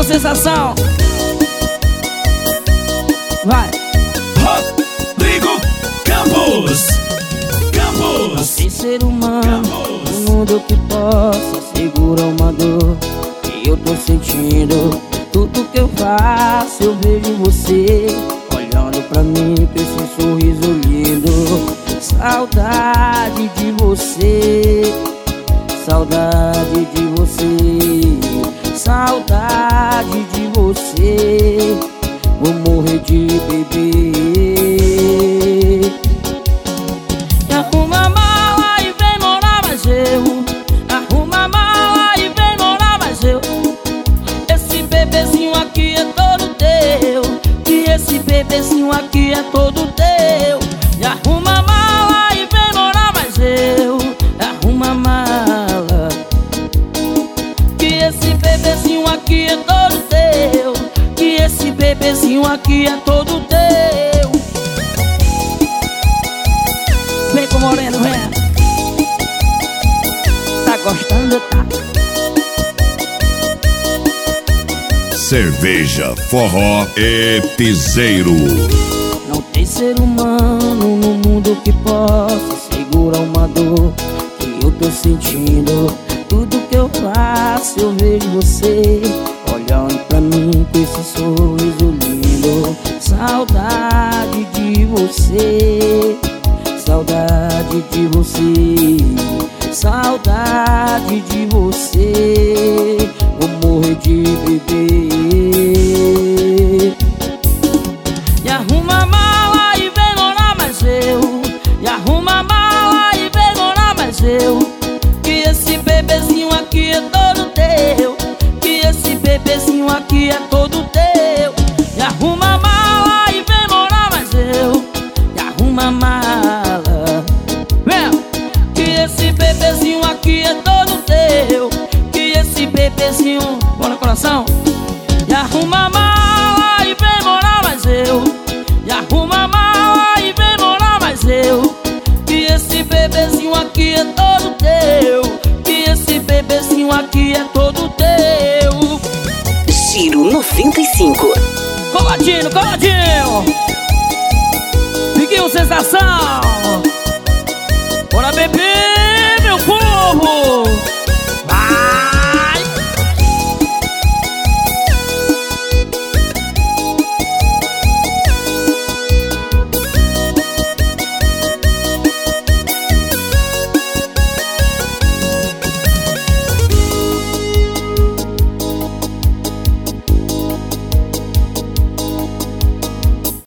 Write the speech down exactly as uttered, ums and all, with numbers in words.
sensação. Vai. Rodrigo Campos. Campos. Não tem ser humano no mundo que possa segurar uma dor que eu tô sentindo. Tudo que eu faço eu vejo você olhando pra mim com esse sorriso lindo. Saudade de você, saudade de você, saudade de você. Vou morrer de beber. Arruma a mala e vem morar mais eu. Arruma a mala e vem morar mais eu. Esse bebezinho aqui é todo teu. E esse bebezinho aqui é todo teu. E arruma a mala e vem morar mais eu. Arruma a mala, que esse bebezinho aqui é todo teu. Que esse bebezinho aqui é todo teu. Vem com o moreno, vem. Tá gostando, tá? Cerveja, forró e piseiro. Não tem ser humano no mundo que possa segurar uma dor que eu tô sentindo. Tudo que eu faço eu vejo você olhando pra mim com esse sorriso lindo. Saudade de você, saudade de você, saudade de você. Vou morrer de beber. E arruma a mala e vem morar mais eu. E arruma a mala e vem morar mais eu. Que esse bebezinho aqui é todo teu. Que esse bebezinho aqui é todo teu. E arruma a mala e vem morar mais eu. E arruma a mala, vem. Que esse bebezinho aqui é todo teu. Que esse bebezinho, bora coração. E arruma a mala e vem morar mais eu. E arruma a mala e vem morar mais eu. Que esse bebezinho aqui é todo teu. Que esse bebezinho aqui é todo teu. Giro noventa e cinco. Coladinho, coladinho. Fiquinho sensação.